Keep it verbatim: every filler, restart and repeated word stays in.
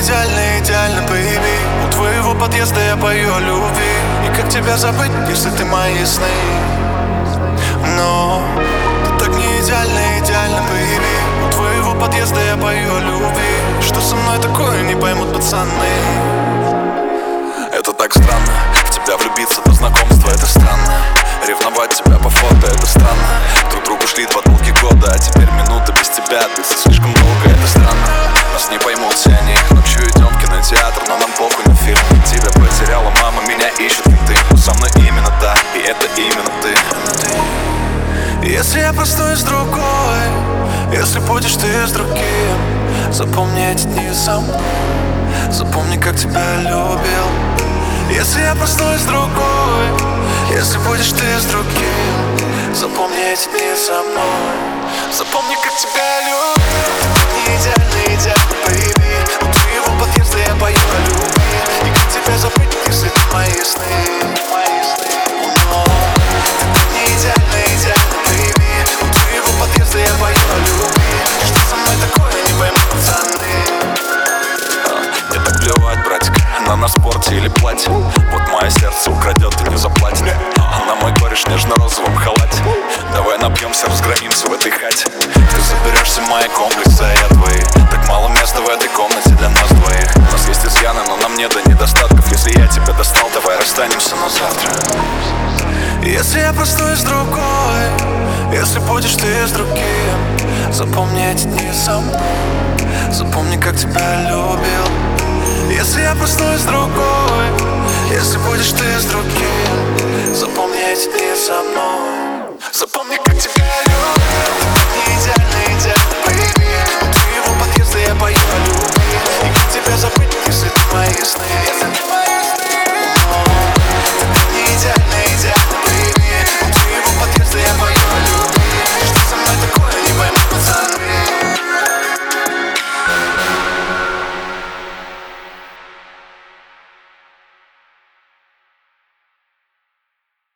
идеально, идеально, бэйби. У твоего подъезда я пою о любви. И как тебя забыть, если ты мои сны? Но ты так не идеально, идеально, бэйби. У твоего подъезда я пою о любви. Что со мной такое, не поймут пацаны. Это так странно, в тебя влюбиться до знакомства, это странно. Ревновать тебя по фото, это странно. Друг другу шли два долгих года, а теперь минута без тебя длится слишком долго, это странно. Нас не поймут все они, ночью идем в кинотеатр, но нам похуй на фильм. Тебя потеряла мама, меня ищут менты, но со мной именно та, и это именно ты. Если я проснусь с другой, если будешь ты с другим, запомни эти дни со мной, запомни, как тебя любил. Если я проснусь с другой, если будешь ты с другим, запомни эти дни со мной, запомни, как тебя любил. Не идеально, идеально, бэйби. У твоего подъезда я пою о любви. И как тебя забыть, если ты мои сны? Но ты не идеально, идеально, бэйби. У твоего подъезда я пою о любви. Что со мной такое, не поймут пацаны. Мне так плевать, братик, на на спорте или платье. Вот мое сердце украдет и не заплатит. На мой кореш в нежно-розовом халате. Давай напьемся, разгромимся в этой хате. Ты заберешься в мои комплексы, а я твои. Так мало места в этой комнате для нас двоих. У нас есть изъяны, но нам не до недостатков. Если я тебя достал, давай расстанемся на завтра. Если я проснусь с другой, если будешь ты с другим, запомни эти дни со мной, запомни, как тебя любил. Если я проснусь с другой, если будешь ты с другим, запомни эти дни со мной, запомни, как тебя любил. Не идеально, идеально, бэйби.